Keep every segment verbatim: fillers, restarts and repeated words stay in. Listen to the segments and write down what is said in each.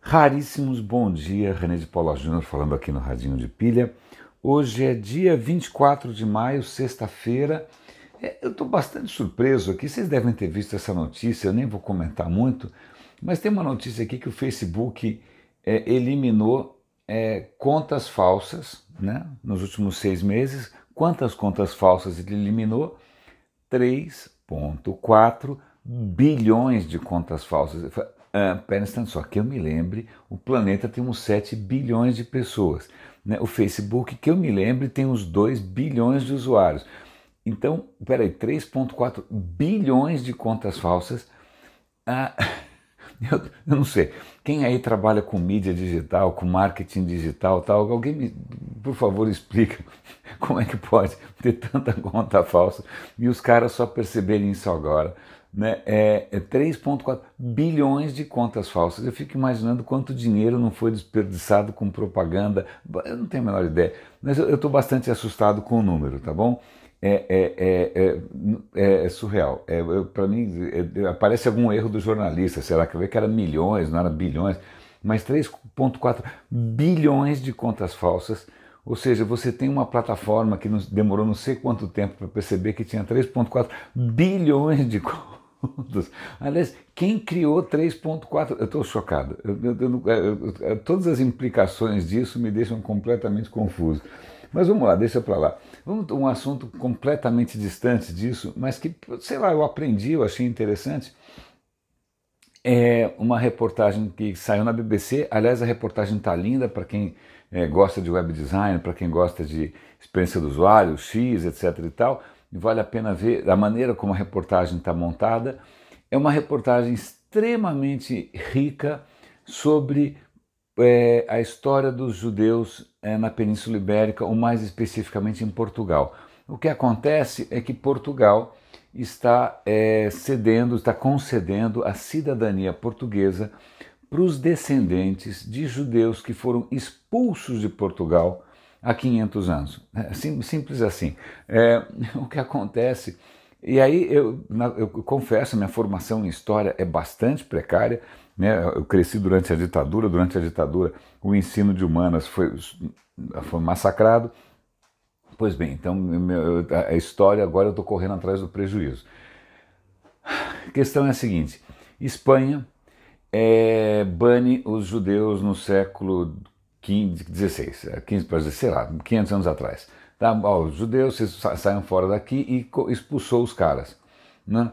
Raríssimos bom dia, René de Paula Júnior falando aqui no Radinho de Pilha. Hoje é dia vinte e quatro de maio, sexta-feira. É, eu estou bastante surpreso aqui, vocês devem ter visto essa notícia, eu nem vou comentar muito, mas tem uma notícia aqui que o Facebook é, eliminou é, contas falsas, né, nos últimos seis meses. Quantas contas falsas ele eliminou? três vírgula quatro bilhões de contas falsas. Ah, pera um instante só, que eu me lembre, o planeta tem uns sete bilhões de pessoas. Né? O Facebook, que eu me lembre, tem uns dois bilhões de usuários. Então, peraí, três vírgula quatro bilhões de contas falsas. Ah, eu, eu não sei. Quem aí trabalha com mídia digital, com marketing digital, tal, alguém me, por favor, explica como é que pode ter tanta conta falsa e os caras só perceberem isso agora. Né? É, é três vírgula quatro bilhões de contas falsas. Eu fico imaginando quanto dinheiro não foi desperdiçado com propaganda. Eu não tenho a menor ideia, mas eu estou bastante assustado com o número, tá bom? É, é, é, é, é surreal. É, Para mim, é, aparece algum erro do jornalista. Será que eu vi que era milhões, não era bilhões? Mas três vírgula quatro bilhões de contas falsas. Ou seja, você tem uma plataforma que nos demorou não sei quanto tempo para perceber que tinha três vírgula quatro bilhões de contas. Aliás, quem criou três vírgula quatro? Eu estou chocado. Eu, eu, eu, eu, todas as implicações disso me deixam completamente confuso. Mas vamos lá, deixa para lá. Vamos um assunto completamente distante disso, mas que, sei lá, eu aprendi, eu achei interessante. É uma reportagem que saiu na B B C. Aliás, a reportagem está linda para quem é, gosta de web design, para quem gosta de experiência do usuário, X, etc e tal. Vale a pena ver a maneira como a reportagem está montada. É uma reportagem extremamente rica sobre é, a história dos judeus é, na Península Ibérica, ou mais especificamente em Portugal. O que acontece é que Portugal está é, cedendo, está concedendo a cidadania portuguesa para os descendentes de judeus que foram expulsos de Portugal há quinhentos anos. É simples assim. É, o que acontece... E aí, eu, eu confesso, minha formação em história é bastante precária. Né? Eu cresci durante a ditadura. Durante a ditadura, o ensino de humanas foi, foi massacrado. Pois bem, então a história agora eu estou correndo atrás do prejuízo. A questão é a seguinte: Espanha é, bane os judeus no século dezesseis, quinze para sei lá, quinhentos anos atrás. Tá? Ó, os judeus saiam fora daqui e expulsou os caras. Né?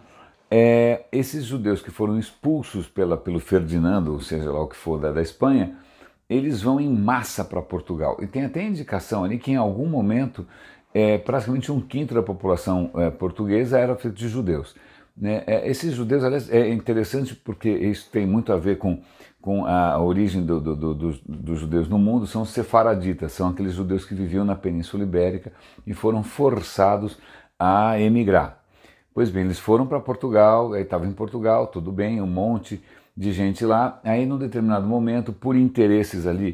É, esses judeus que foram expulsos pela, pelo Ferdinando, ou seja lá o que for, da, da Espanha, eles vão em massa para Portugal. E tem até indicação ali que em algum momento é, praticamente um quinto da população é, portuguesa era feito de judeus. Né? É, esses judeus, aliás, é interessante porque isso tem muito a ver com, com a origem do, do, do, dos, dos judeus no mundo. São os sefaraditas, são aqueles judeus que viviam na Península Ibérica e foram forçados a emigrar. Pois bem, eles foram para Portugal, aí estavam em Portugal, tudo bem, um monte de gente lá. Aí, num determinado momento, por interesses ali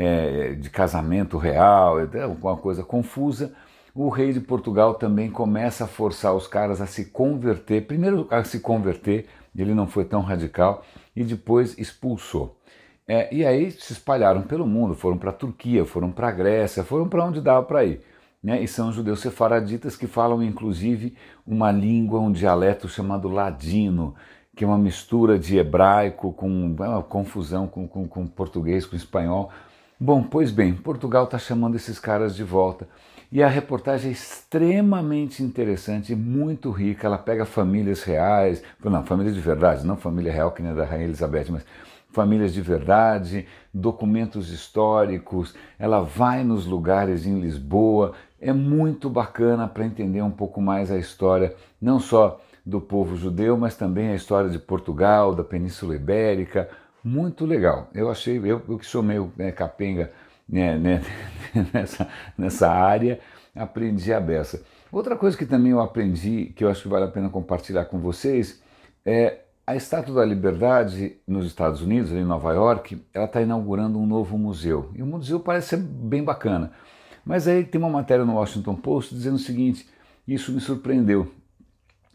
é, de casamento real, uma coisa confusa, o rei de Portugal também começa a forçar os caras a se converter. Primeiro a se converter, ele não foi tão radical, e depois expulsou. É, e aí se espalharam pelo mundo, foram para a Turquia, foram para a Grécia, foram para onde dava para ir. Né? E são judeus sefaraditas que falam inclusive uma língua, um dialeto chamado ladino, que é uma mistura de hebraico com uma confusão com, com, com português, com espanhol. Bom, pois bem, Portugal está chamando esses caras de volta. E a reportagem é extremamente interessante, muito rica. Ela pega famílias reais, não, famílias de verdade, não família real que nem a da Rainha Elizabeth, mas famílias de verdade, documentos históricos. Ela vai nos lugares em Lisboa. É muito bacana para entender um pouco mais a história, não só do povo judeu, mas também a história de Portugal, da Península Ibérica. Muito legal. Eu achei, eu, eu que sou meio né, capenga né, né, nessa, nessa área, aprendi a beça. Outra coisa que também eu aprendi, que eu acho que vale a pena compartilhar com vocês, é a Estátua da Liberdade nos Estados Unidos, ali em Nova York, ela está inaugurando um novo museu. E o museu parece ser bem bacana. Mas aí tem uma matéria no Washington Post dizendo o seguinte, isso me surpreendeu.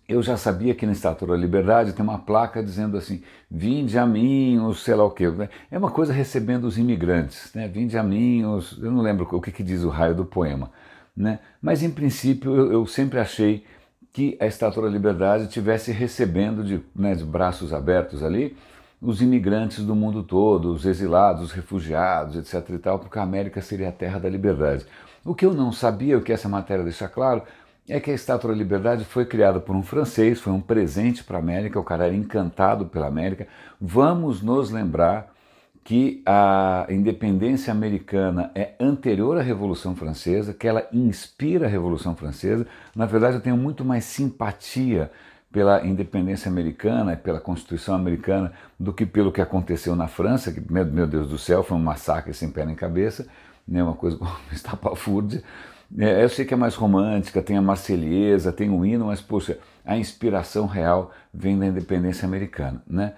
eu já sabia que na Estátua da Liberdade tem uma placa dizendo assim, vinde a mim, os sei lá o quê. É uma coisa recebendo os imigrantes, né? Vinde a mim, os... eu não lembro o que, que diz o raio do poema, né? Mas em princípio eu, eu sempre achei que a Estátua da Liberdade estivesse recebendo de, né, de braços abertos ali os imigrantes do mundo todo, os exilados, os refugiados, etc e tal, porque a América seria a terra da liberdade. O que eu não sabia, o que essa matéria deixa claro, é que a Estátua da Liberdade foi criada por um francês, foi um presente para a América, o cara era encantado pela América. Vamos nos lembrar que a independência americana é anterior à Revolução Francesa, que ela inspira a Revolução Francesa. Na verdade, eu tenho muito mais simpatia pela independência americana, pela Constituição americana, do que pelo que aconteceu na França, que, meu, meu Deus do céu, foi um massacre sem pé nem cabeça, né, uma coisa como estapafúrdia. É, eu sei que é mais romântica, tem a Marselhesa, tem o hino, mas, poxa, a inspiração real vem da independência americana, né?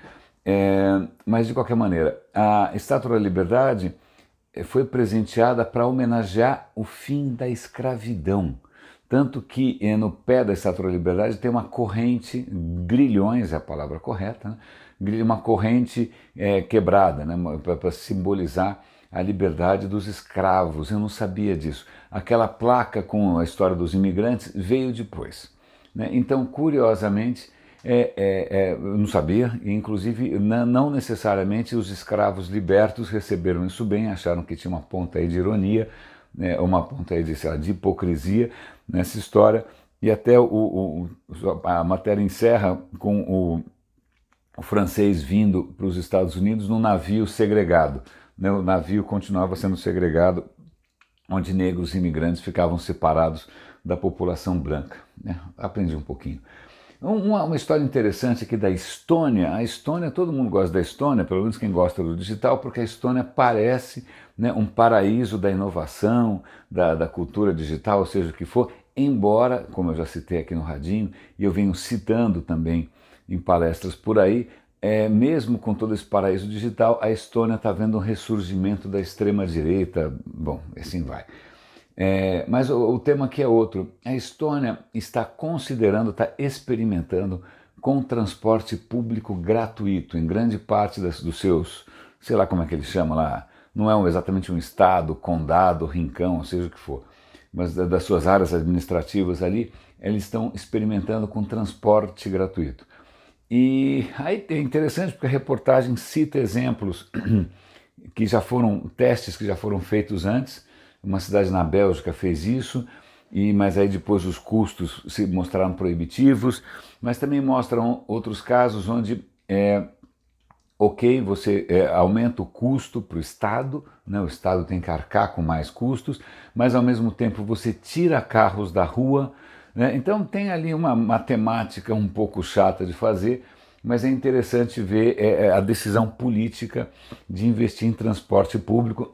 É, mas, de qualquer maneira, a Estátua da Liberdade foi presenteada para homenagear o fim da escravidão. Tanto que no pé da Estátua da Liberdade tem uma corrente, grilhões é a palavra correta, né? Uma corrente é, quebrada, né? Para simbolizar a liberdade dos escravos. Eu não sabia disso. Aquela placa com a história dos imigrantes veio depois, né? Então, curiosamente, é, é, é, eu não sabia, e inclusive não necessariamente os escravos libertos receberam isso bem, acharam que tinha uma ponta aí de ironia, né, uma ponta aí de, sei lá, de hipocrisia nessa história, e até o, o, a matéria encerra com o, o francês vindo para os Estados Unidos num navio segregado. Né, o navio continuava sendo segregado, onde negros imigrantes ficavam separados da população branca. Né? Aprendi um pouquinho. Uma, uma história interessante aqui da Estônia. A Estônia, todo mundo gosta da Estônia, pelo menos quem gosta do digital, porque a Estônia parece, né, um paraíso da inovação, da, da cultura digital, ou seja o que for, embora, como eu já citei aqui no Radinho, e eu venho citando também em palestras por aí, é, mesmo com todo esse paraíso digital, a Estônia está vendo um ressurgimento da extrema-direita, bom, assim vai. É, mas o, o tema aqui é outro. A Estônia está considerando, está experimentando com transporte público gratuito em grande parte das, dos seus, sei lá como é que eles chamam lá, não é um, exatamente um estado, condado, rincão, seja o que for, mas da, das suas áreas administrativas ali, eles estão experimentando com transporte gratuito. E aí é interessante porque a reportagem cita exemplos que já foram, testes que já foram feitos antes. Uma cidade na Bélgica fez isso, e, mas aí depois os custos se mostraram proibitivos, mas também mostram outros casos onde, é, ok, você é, aumenta o custo para o Estado, né, o Estado tem que arcar com mais custos, mas ao mesmo tempo você tira carros da rua, né, então tem ali uma matemática um pouco chata de fazer, mas é interessante ver é, a decisão política de investir em transporte público.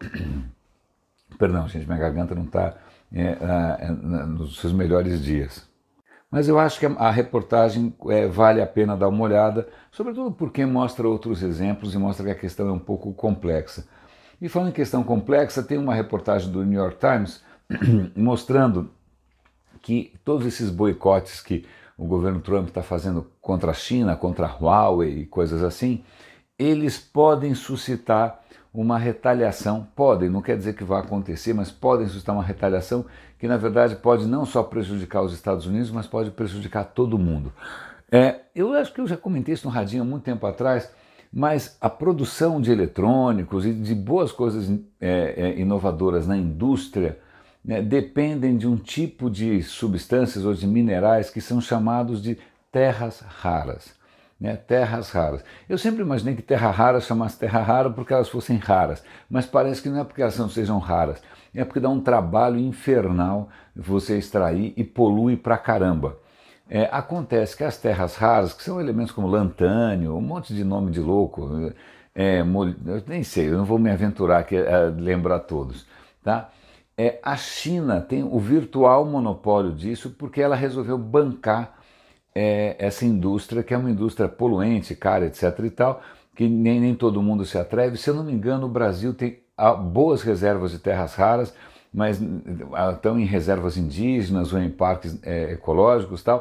Perdão, gente, minha garganta não está é, é, nos seus melhores dias. Mas eu acho que a, a reportagem é, vale a pena dar uma olhada, sobretudo porque mostra outros exemplos e mostra que a questão é um pouco complexa. E falando em questão complexa, tem uma reportagem do New York Times mostrando que todos esses boicotes que o governo Trump está fazendo contra a China, contra a Huawei e coisas assim, eles podem suscitar uma retaliação, podem, não quer dizer que vai acontecer, mas podem suscitar uma retaliação que na verdade pode não só prejudicar os Estados Unidos, mas pode prejudicar todo mundo. É, eu acho que eu já comentei isso no Radinho há muito tempo atrás, mas a produção de eletrônicos e de boas coisas é, é, inovadoras na indústria, né, dependem de um tipo de substâncias ou de minerais que são chamados de terras raras. Né, terras raras. Eu sempre imaginei que terra rara chamasse terra rara porque elas fossem raras, mas parece que não é porque elas não sejam raras, é porque dá um trabalho infernal você extrair e polui pra caramba. É, acontece que as terras raras, que são elementos como lantânio, um monte de nome de louco, é, eu nem sei, eu não vou me aventurar aqui a lembrar todos, tá? É, a China tem o virtual monopólio disso porque ela resolveu bancar É, essa indústria, que é uma indústria poluente, cara, etc e tal, que nem, nem todo mundo se atreve. Se eu não me engano, o Brasil tem boas reservas de terras raras, mas estão em reservas indígenas ou em parques é, ecológicos e tal.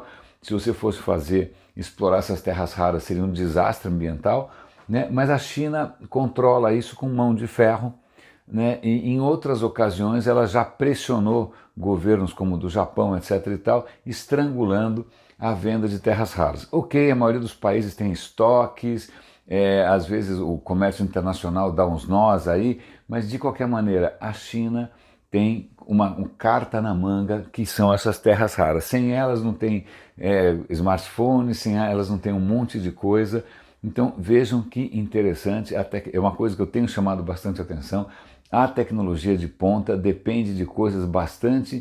se você fosse fazer, explorar essas terras raras, seria um desastre ambiental, né? Mas a China controla isso com mão de ferro, né? E em outras ocasiões ela já pressionou governos como o do Japão, etc e tal, estrangulando a venda de terras raras. Ok, a maioria dos países tem estoques, é, às vezes o comércio internacional dá uns nós aí, mas de qualquer maneira a China tem uma, uma carta na manga que são essas terras raras. Sem elas não tem é, smartphone, sem elas não tem um monte de coisa. Então vejam que interessante, até é uma coisa que eu tenho chamado bastante atenção. A tecnologia de ponta depende de coisas bastante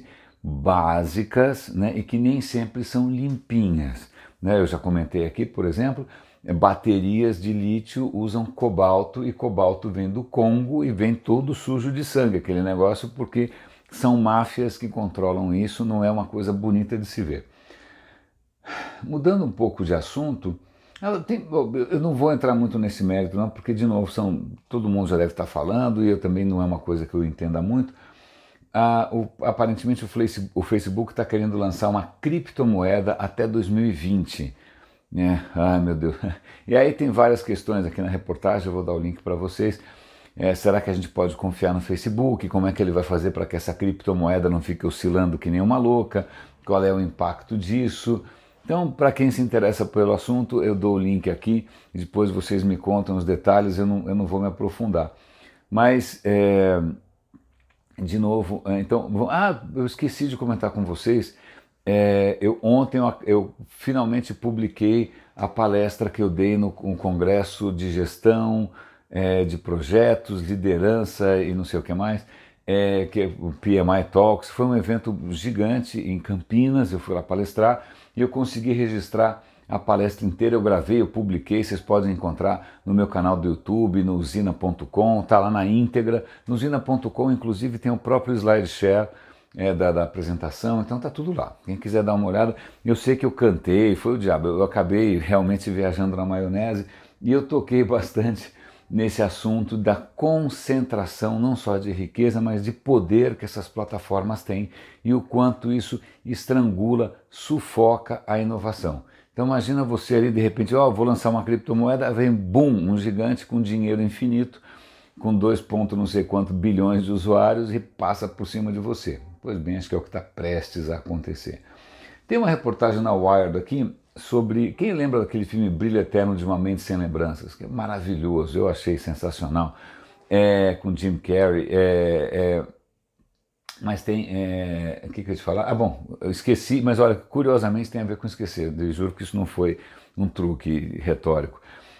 básicas, né, e que nem sempre são limpinhas, né? Eu já comentei aqui, por exemplo, baterias de lítio usam cobalto e cobalto vem do Congo e vem todo sujo de sangue, aquele negócio, porque são máfias que controlam isso, não é uma coisa bonita de se ver. Mudando um pouco de assunto, eu, tenho, eu não vou entrar muito nesse mérito não, porque de novo são, todo mundo já deve estar falando e eu também não é uma coisa que eu entenda muito. Ah, o, aparentemente o Facebook está querendo lançar uma criptomoeda até dois mil e vinte. É, ai meu Deus. E aí tem várias questões aqui na reportagem, eu vou dar o link para vocês. É, será que a gente pode confiar no Facebook? Como é que ele vai fazer para que essa criptomoeda não fique oscilando que nem uma louca? Qual é o impacto disso? Então, para quem se interessa pelo assunto, eu dou o link aqui e depois vocês me contam os detalhes, eu não, eu não vou me aprofundar. Mas, é, de novo, então, ah, eu esqueci de comentar com vocês, é, eu, ontem eu, eu finalmente publiquei a palestra que eu dei no, no Congresso de Gestão, é, de Projetos, Liderança e não sei o que mais, é, que é o P M I Talks. Foi um evento gigante em Campinas, eu fui lá palestrar e eu consegui registrar a palestra inteira, eu gravei, eu publiquei, vocês podem encontrar no meu canal do YouTube, no usina ponto com, está lá na íntegra. No usina ponto com, inclusive, tem o próprio SlideShare é, da, da apresentação, então está tudo lá. Quem quiser dar uma olhada, eu sei que eu cantei, foi o diabo, eu acabei realmente viajando na maionese e eu toquei bastante nesse assunto da concentração, não só de riqueza, mas de poder que essas plataformas têm e o quanto isso estrangula, sufoca a inovação. Então imagina você ali de repente, ó, oh, vou lançar uma criptomoeda, vem boom, um gigante com dinheiro infinito, com dois ponto não sei quanto bilhões de usuários e passa por cima de você. Pois bem, acho que é o que está prestes a acontecer. Tem uma reportagem na Wired aqui sobre, quem lembra daquele filme Brilho Eterno de uma Mente Sem Lembranças, que é maravilhoso, eu achei sensacional, é, com Jim Carrey, é, é, mas tem, é, o que, que eu ia te falar? Ah, bom, eu esqueci, mas olha, curiosamente tem a ver com esquecer, eu juro que isso não foi um truque retórico.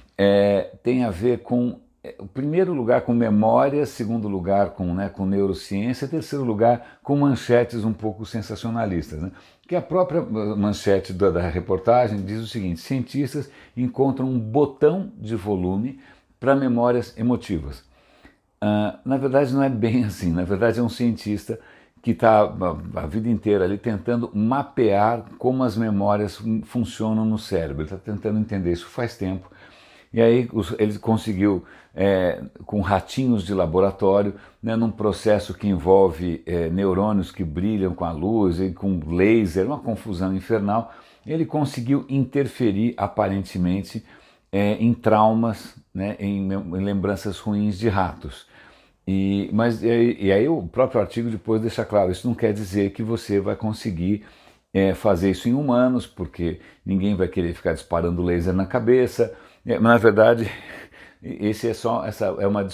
É, tem a ver com, é, o primeiro lugar com memória, segundo lugar com, né, com neurociência, terceiro lugar com manchetes um pouco sensacionalistas, né? Que a própria manchete da, da reportagem diz o seguinte: cientistas encontram um botão de volume para memórias emotivas. Uh, na verdade não é bem assim, na verdade é um cientista que está a, a vida inteira ali tentando mapear como as memórias fun funcionam no cérebro, ele está tentando entender isso faz tempo. E aí os, ele conseguiu, é, com ratinhos de laboratório, né, num processo que envolve é, neurônios que brilham com a luz e com laser, uma confusão infernal, ele conseguiu interferir aparentemente é, em traumas, né, em, em lembranças ruins de ratos. E, mas, e, e aí o próprio artigo depois deixa claro, isso não quer dizer que você vai conseguir é, fazer isso em humanos, porque ninguém vai querer ficar disparando laser na cabeça. É, mas na verdade, esse é só, essa é uma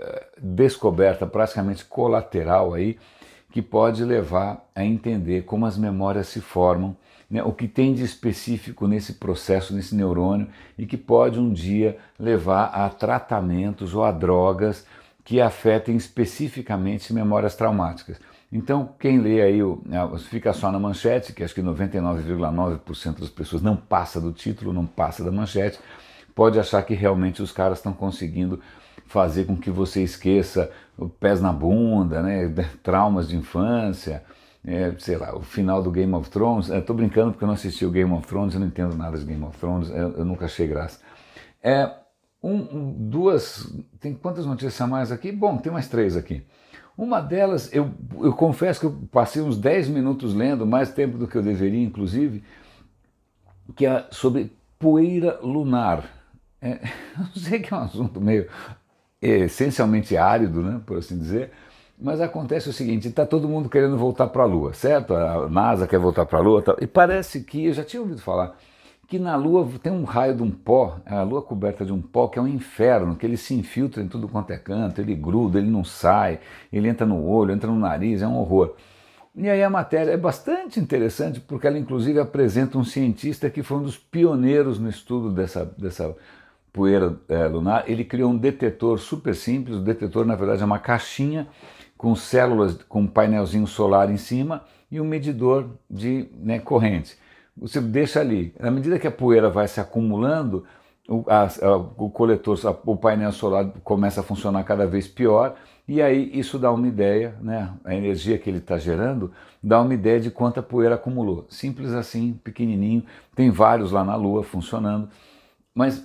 descoberta praticamente colateral aí, que pode levar a entender como as memórias se formam, né, o que tem de específico nesse processo, nesse neurônio, e que pode um dia levar a tratamentos ou a drogas que afetem especificamente memórias traumáticas. Então, quem lê aí, fica só na manchete, que acho que noventa e nove vírgula nove por cento das pessoas não passa do título, não passa da manchete, pode achar que realmente os caras estão conseguindo fazer com que você esqueça pés na bunda, né, traumas de infância, é, sei lá, o final do Game of Thrones. Estou brincando porque eu não assisti o Game of Thrones, eu não entendo nada de Game of Thrones, eu, eu nunca achei graça. É, um, um, duas, tem quantas notícias a mais aqui? Bom, tem mais três aqui. Uma delas, eu, eu confesso que eu passei uns dez minutos lendo, mais tempo do que eu deveria, inclusive, que é sobre poeira lunar. É, eu sei que é um assunto meio é, essencialmente árido, né, por assim dizer, mas acontece o seguinte: está todo mundo querendo voltar para a Lua, certo? A NASA quer voltar para a Lua, tal, e parece que, eu já tinha ouvido falar, que na Lua tem um raio de um pó, a Lua coberta de um pó que é um inferno, que ele se infiltra em tudo quanto é canto, ele gruda, ele não sai, ele entra no olho, entra no nariz, é um horror. E aí a matéria é bastante interessante porque ela inclusive apresenta um cientista que foi um dos pioneiros no estudo dessa, dessa poeira é, lunar. Ele criou um detetor super simples. O detetor na verdade é uma caixinha com células, com um painelzinho solar em cima e um medidor de né, corrente. Você deixa ali, à medida que a poeira vai se acumulando, o, a, a, o coletor, a, o painel solar começa a funcionar cada vez pior, e aí isso dá uma ideia, né, a energia que ele está gerando, dá uma ideia de quanta poeira acumulou. Simples assim, pequenininho, tem vários lá na Lua funcionando, mas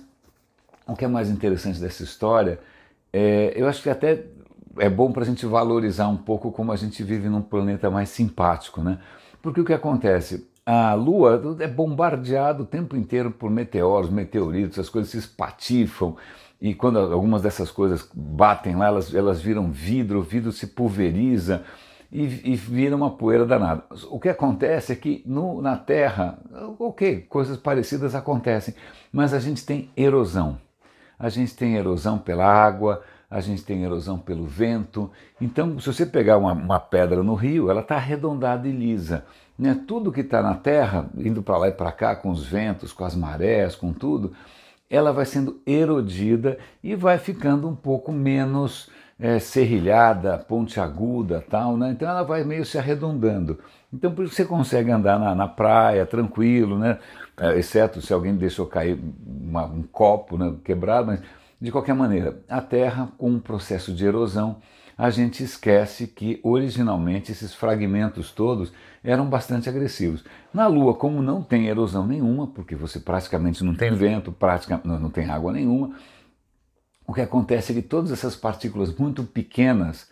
o que é mais interessante dessa história, é, eu acho que até é bom para a gente valorizar um pouco como a gente vive num planeta mais simpático, né? Porque o que acontece? A Lua é bombardeada o tempo inteiro por meteoros, meteoritos, as coisas se espatifam, e quando algumas dessas coisas batem lá, elas, elas viram vidro, o vidro se pulveriza e, e vira uma poeira danada. O que acontece é que no, na Terra, ok, coisas parecidas acontecem, mas a gente tem erosão. A gente tem erosão pela água, a gente tem erosão pelo vento. Então, se você pegar uma, uma pedra no rio, ela está arredondada e lisa. Né? Tudo que está na Terra, indo para lá e para cá, com os ventos, com as marés, com tudo, ela vai sendo erodida e vai ficando um pouco menos é, serrilhada, pontiaguda, tal, né? Então ela vai meio se arredondando. Então por isso você consegue andar na, na praia tranquilo, né? É, exceto se alguém deixou cair uma, um copo, né, quebrado, mas de qualquer maneira, a Terra, com um processo de erosão, a gente esquece que originalmente esses fragmentos todos eram bastante agressivos. Na Lua, como não tem erosão nenhuma, porque você praticamente não tem vento, praticamente não tem água nenhuma, o que acontece é que todas essas partículas muito pequenas,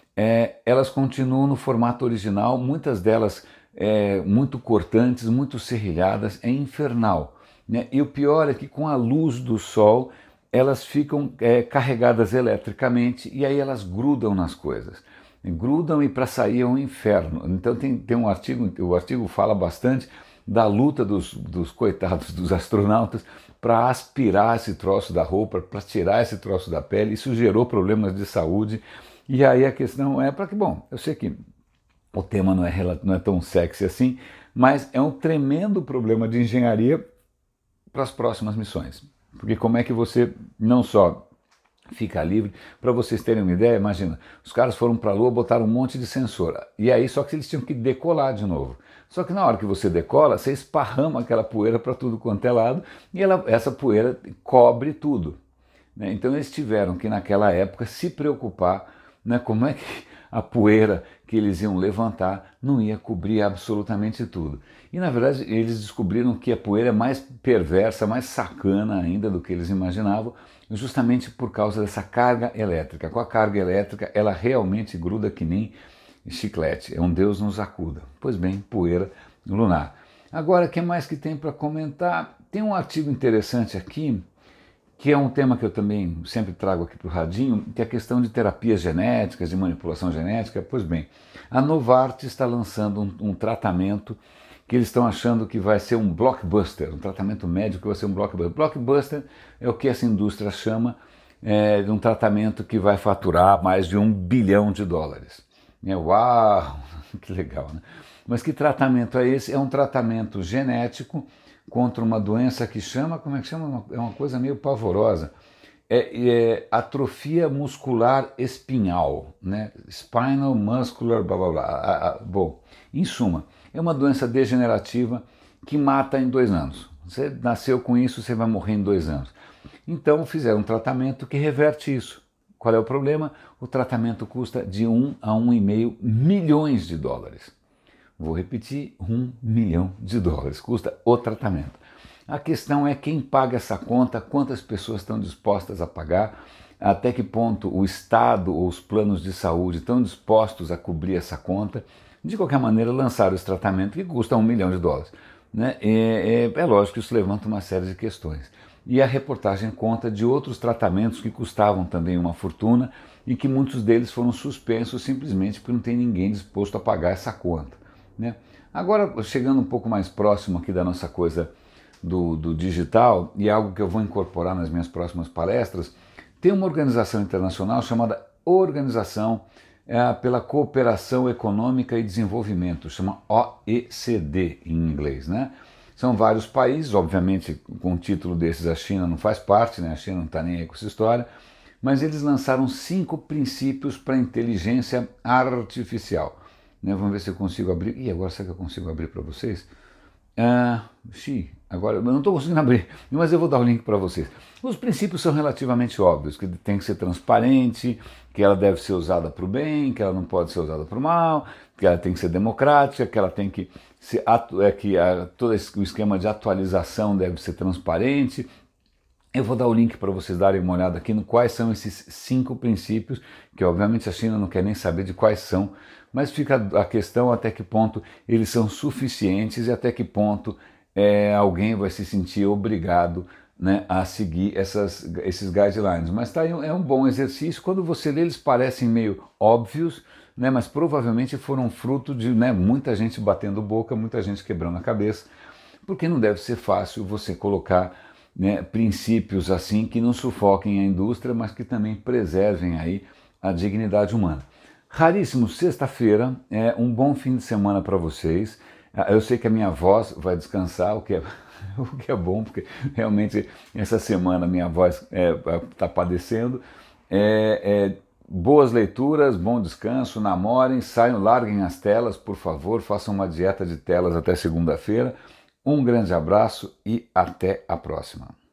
é, elas continuam no formato original, muitas delas é, muito cortantes, muito serrilhadas, é infernal. Né? E o pior é que com a luz do Sol, elas ficam é, carregadas eletricamente e aí elas grudam nas coisas. Grudam e para sair é um inferno. Então tem, tem um artigo, o artigo fala bastante da luta dos, dos coitados dos astronautas para aspirar esse troço da roupa, para tirar esse troço da pele. Isso gerou problemas de saúde. E aí a questão é para que, bom, eu sei que o tema não é, não é tão sexy assim, mas é um tremendo problema de engenharia para as próximas missões. Porque como é que você não só fica livre, para vocês terem uma ideia, imagina, os caras foram para a Lua, botaram um monte de sensor, e aí só que eles tinham que decolar de novo. Só que na hora que você decola, você esparrama aquela poeira para tudo quanto é lado, e ela, essa poeira cobre tudo. Né? Então eles tiveram que naquela época se preocupar, né, como é que a poeira que eles iam levantar não ia cobrir absolutamente tudo. E na verdade eles descobriram que a poeira é mais perversa, mais sacana ainda do que eles imaginavam, justamente por causa dessa carga elétrica. Com a carga elétrica ela realmente gruda que nem chiclete, é um Deus nos acuda. Pois bem, poeira lunar. Agora, o que mais que tem para comentar? Tem um artigo interessante aqui, que é um tema que eu também sempre trago aqui para o Radinho, que é a questão de terapias genéticas, de manipulação genética. Pois bem, a Novartis está lançando um, um tratamento que eles estão achando que vai ser um blockbuster, um tratamento médico que vai ser um blockbuster. Blockbuster é o que essa indústria chama é, de um tratamento que vai faturar mais de um bilhão de dólares. É, uau, que legal, né? Mas que tratamento é esse? É um tratamento genético contra uma doença que chama, como é que chama? É uma coisa meio pavorosa. É, é atrofia muscular espinhal, né? Spinal muscular, blá blá blá. Ah, ah, bom, em suma, é uma doença degenerativa que mata em dois anos. Você nasceu com isso, você vai morrer em dois anos. Então fizeram um tratamento que reverte isso. Qual é o problema? O tratamento custa de um a um e meio milhões de dólares. Vou repetir, um milhão de dólares custa o tratamento. A questão é quem paga essa conta, quantas pessoas estão dispostas a pagar, até que ponto o Estado ou os planos de saúde estão dispostos a cobrir essa conta. De qualquer maneira, lançaram esse tratamento que custa um milhão de dólares. né? É, é, é lógico que isso levanta uma série de questões. E a reportagem conta de outros tratamentos que custavam também uma fortuna e que muitos deles foram suspensos simplesmente porque não tem ninguém disposto a pagar essa conta, né? Agora, chegando um pouco mais próximo aqui da nossa coisa do, do digital, e algo que eu vou incorporar nas minhas próximas palestras, tem uma organização internacional chamada Organização é, pela Cooperação Econômica e Desenvolvimento, chama O E C D em inglês, né? São vários países, obviamente com o título desses a China não faz parte, né? A China não está nem aí com essa história, mas eles lançaram cinco princípios para a inteligência artificial. Né? Vamos ver se eu consigo abrir. Ih, agora será que eu consigo abrir para vocês? Ah, sim, agora eu não estou conseguindo abrir, mas eu vou dar o link para vocês. Os princípios são relativamente óbvios, que tem que ser transparente, que ela deve ser usada para o bem, que ela não pode ser usada para o mal, que ela tem que ser democrática, que ela tem que ser, é que a, todo esse, o esquema de atualização deve ser transparente. Eu vou dar o link para vocês darem uma olhada aqui no quais são esses cinco princípios, que obviamente a China não quer nem saber de quais são, mas fica a questão até que ponto eles são suficientes e até que ponto é, alguém vai se sentir obrigado, né, a seguir essas, esses guidelines. Mas tá, é um bom exercício, quando você lê eles parecem meio óbvios, né, mas provavelmente foram fruto de, né, muita gente batendo boca, muita gente quebrando a cabeça, porque não deve ser fácil você colocar, né, princípios assim que não sufoquem a indústria, mas que também preservem aí a dignidade humana. Raríssimo, sexta-feira, é um bom fim de semana para vocês. Eu sei que a minha voz vai descansar, o que é, o que é bom, porque realmente essa semana minha voz está é, tá padecendo. É, é, boas leituras, bom descanso, namorem, saiam, larguem as telas, por favor, façam uma dieta de telas até segunda-feira. Um grande abraço e até a próxima.